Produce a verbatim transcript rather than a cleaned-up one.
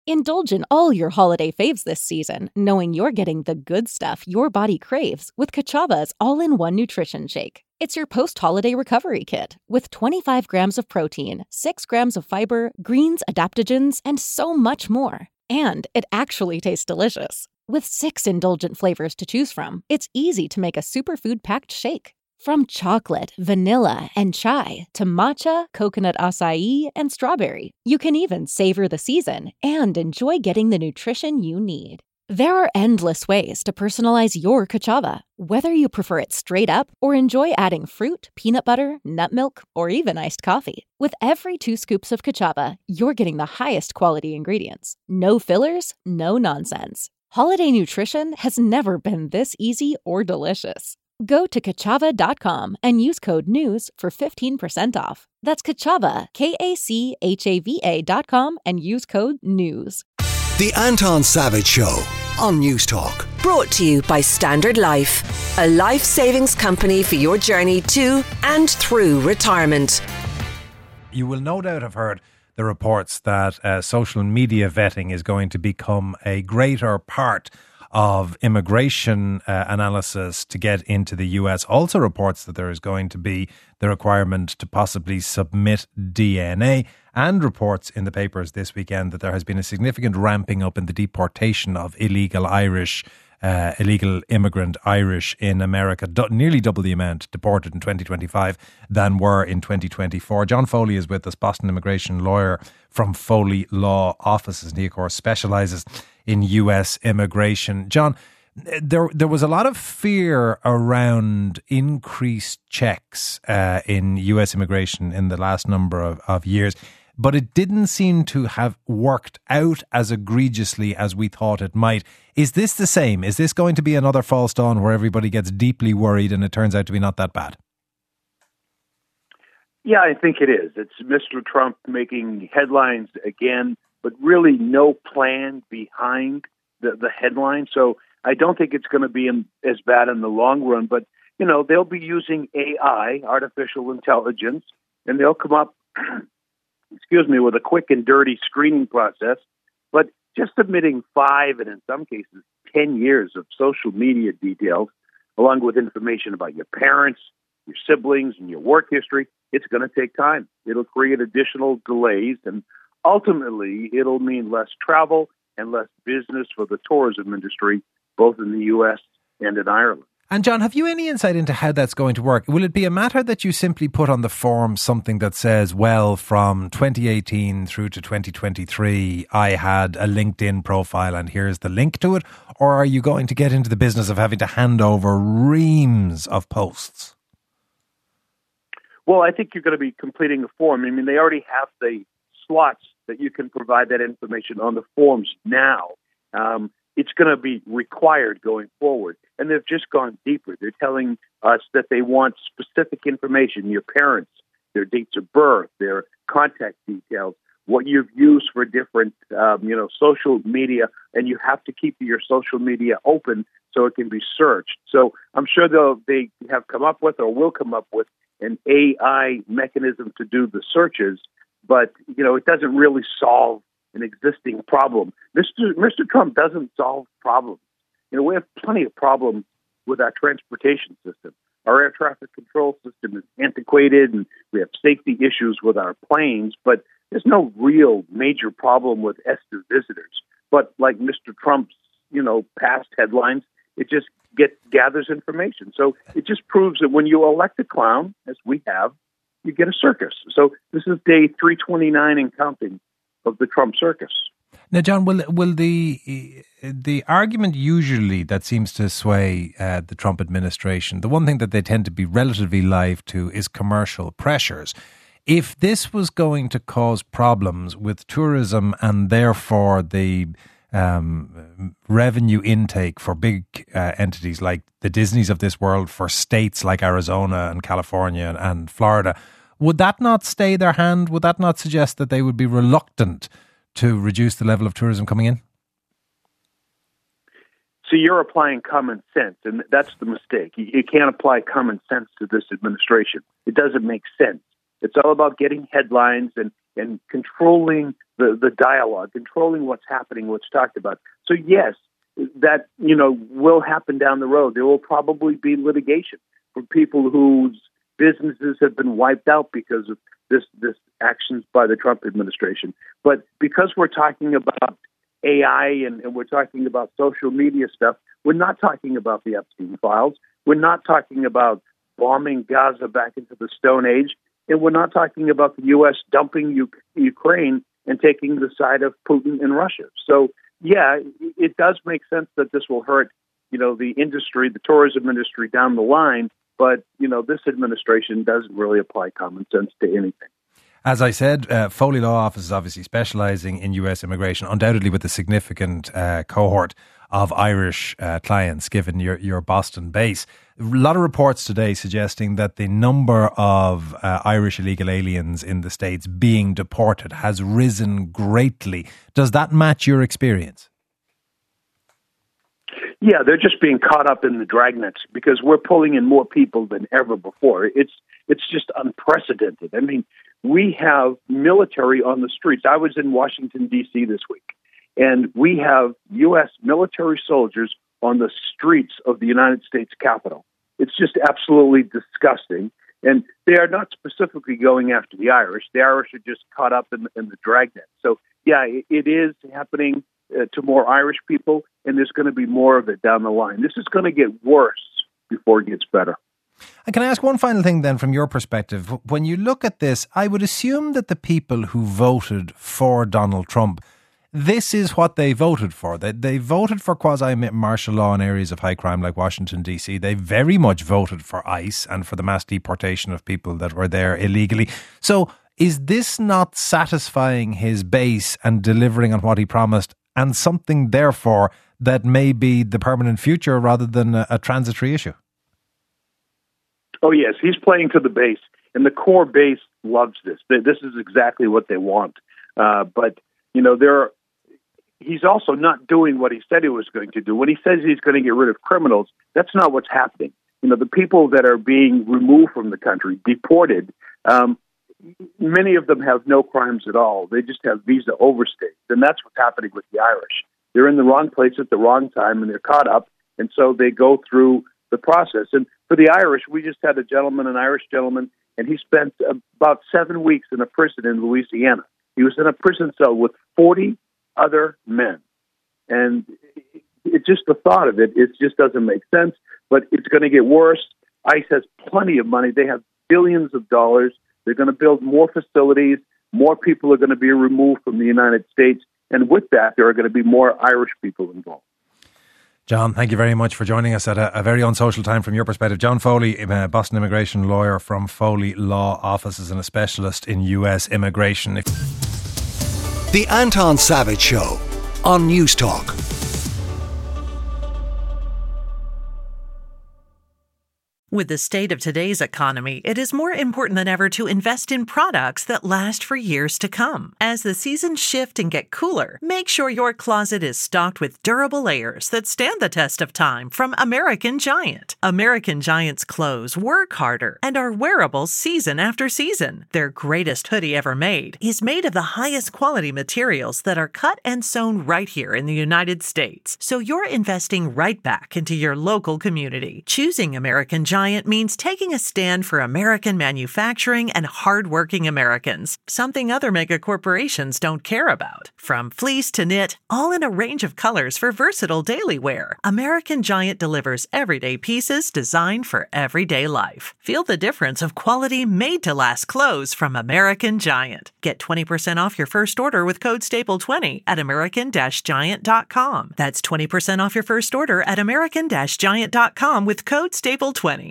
Indulge in all your holiday faves this season, knowing you're getting the good stuff your body craves with Kachava's all-in-one nutrition shake. It's your post-holiday recovery kit with twenty-five grams of protein, six grams of fiber, greens, adaptogens, and so much more. And it actually tastes delicious. With six indulgent flavors to choose from, it's easy to make a superfood-packed shake. From chocolate, vanilla, and chai to matcha, coconut acai, and strawberry, you can even savor the season and enjoy getting the nutrition you need. There are endless ways to personalize your Kachava, whether you prefer it straight up or enjoy adding fruit, peanut butter, nut milk, or even iced coffee. With every two scoops of Kachava, you're getting the highest quality ingredients. No fillers, no nonsense. Holiday nutrition has never been this easy or delicious. Go to Kachava dot com and use code NEWS for fifteen percent off. That's Kachava, K A C H A V A dot com, and use code NEWS. The Anton Savage Show on News Talk. Brought to you by Standard Life, a life savings company for your journey to and through retirement. You will no doubt have heard the reports that uh, social media vetting is going to become a greater part of immigration uh, analysis to get into the U S. Also reports that there is going to be the requirement to possibly submit D N A, and reports in the papers this weekend that there has been a significant ramping up in the deportation of illegal Irish, uh, illegal immigrant Irish in America, do- nearly double the amount deported in twenty twenty-five than were in twenty twenty-four. John Foley is with us, Boston immigration lawyer from Foley Law Offices, and he of course specialises in U S immigration. John, there there was a lot of fear around increased checks uh, in U S immigration in the last number of, of years, but it didn't seem to have worked out as egregiously as we thought it might. Is this the same? Is this going to be another false dawn where everybody gets deeply worried and it turns out to be not that bad? Yeah, I think it is. It's Mister Trump making headlines again, but really no plan behind the, the headline. So I don't think it's going to be in, as bad in the long run. But, you know, they'll be using A I, artificial intelligence, and they'll come up, excuse me, with a quick and dirty screening process. But just submitting five and in some cases ten years of social media details, along with information about your parents, your siblings, and your work history, it's going to take time. It'll create additional delays, and ultimately, it'll mean less travel and less business for the tourism industry, both in the U S and in Ireland. And John, have you any insight into how that's going to work? Will it be a matter that you simply put on the form something that says, well, from twenty eighteen through to twenty twenty-three, I had a LinkedIn profile and here's the link to it? Or are you going to get into the business of having to hand over reams of posts? Well, I think you're going to be completing a form. I mean, they already have the slots that you can provide that information on the forms now. Um, it's going to be required going forward. And they've just gone deeper. They're telling us that they want specific information, your parents, their dates of birth, their contact details, what you've used for different, um, you know, social media, and you have to keep your social media open so it can be searched. So I'm sure they'll, they have come up with or will come up with an A I mechanism to do the searches, but, you know, it doesn't really solve an existing problem. Mister Mister Trump doesn't solve problems. You know, we have plenty of problems with our transportation system. Our air traffic control system is antiquated, and we have safety issues with our planes, but there's no real major problem with ESTA visitors. But like Mister Trump's, you know, past headlines, it just get gathers information. So it just proves that when you elect a clown, as we have, you get a circus. So this is day three twenty-nine and counting of the Trump circus. Now, John, will will the the argument usually that seems to sway uh, the Trump administration, the one thing that they tend to be relatively live to is commercial pressures. If this was going to cause problems with tourism and therefore the um, revenue intake for big uh, entities like the Disneys of this world, for states like Arizona and California and Florida, would that not stay their hand? Would that not suggest that they would be reluctant to reduce the level of tourism coming in? So you're applying common sense, and that's the mistake. You, you can't apply common sense to this administration. It doesn't make sense. It's all about getting headlines and, and controlling the, the dialogue, controlling what's happening, what's talked about. So yes, that, you know, will happen down the road. There will probably be litigation for people whose businesses have been wiped out because of this, this actions by the Trump administration. But because we're talking about A I and, and we're talking about social media stuff, we're not talking about the Epstein files. We're not talking about bombing Gaza back into the Stone Age. And we're not talking about the U S dumping U- Ukraine and taking the side of Putin and Russia. So, yeah, it does make sense that this will hurt, you know, the industry, the tourism industry down the line. But, you know, this administration doesn't really apply common sense to anything. As I said, uh, Foley Law Office is obviously specialising in U S immigration, undoubtedly with a significant uh, cohort of Irish uh, clients, given your, your Boston base. A lot of reports today suggesting that the number of uh, Irish illegal aliens in the States being deported has risen greatly. Does that match your experience? Yeah, they're just being caught up in the dragnets because we're pulling in more people than ever before. It's it's just unprecedented. I mean, we have military on the streets. I was in Washington, D C this week, and we have U S military soldiers on the streets of the United States Capitol. It's just absolutely disgusting. And they are not specifically going after the Irish. The Irish are just caught up in, in the dragnet. So, yeah, it, it is happening uh, to more Irish people, and there's going to be more of it down the line. This is going to get worse before it gets better. And can I ask one final thing then from your perspective? When you look at this, I would assume that the people who voted for Donald Trump, this is what they voted for. They, they voted for quasi-martial law in areas of high crime like Washington, D C. They very much voted for ICE and for the mass deportation of people that were there illegally. So is this not satisfying his base and delivering on what he promised, and something, therefore, that may be the permanent future rather than a, a transitory issue? Oh, yes, he's playing to the base, and the core base loves this. This is exactly what they want. Uh, but, you know, there are, he's also not doing what he said he was going to do. When he says he's going to get rid of criminals, that's not what's happening. You know, the people that are being removed from the country, deported, um, many of them have no crimes at all. They just have visa overstays, and that's what's happening with the Irish. They're in the wrong place at the wrong time, and they're caught up, and so they go through the process. And for the Irish, we just had a gentleman, an Irish gentleman, and he spent about seven weeks in a prison in Louisiana. He was in a prison cell with forty other men. And it just, the thought of it, it just doesn't make sense, but it's going to get worse. ICE has plenty of money. They have billions of dollars. They're going to build more facilities. More people are going to be removed from the United States. And with that, there are going to be more Irish people involved. John, thank you very much for joining us at a, a very unsocial time from your perspective. John Foley, a Boston immigration lawyer from Foley Law Offices and a specialist in U S immigration. The Anton Savage Show on News Talk. With the state of today's economy, it is more important than ever to invest in products that last for years to come. As the seasons shift and get cooler, make sure your closet is stocked with durable layers that stand the test of time from American Giant. American Giant's clothes work harder and are wearable season after season. Their greatest hoodie ever made is made of the highest quality materials that are cut and sewn right here in the United States. So you're investing right back into your local community. Choosing American Giant means taking a stand for American manufacturing and hardworking Americans, something other mega corporations don't care about. From fleece to knit, all in a range of colors for versatile daily wear, American Giant delivers everyday pieces designed for everyday life. Feel the difference of quality made-to-last clothes from American Giant. Get twenty percent off your first order with code staple twenty at american giant dot com. That's twenty percent off your first order at american giant dot com with code staple twenty.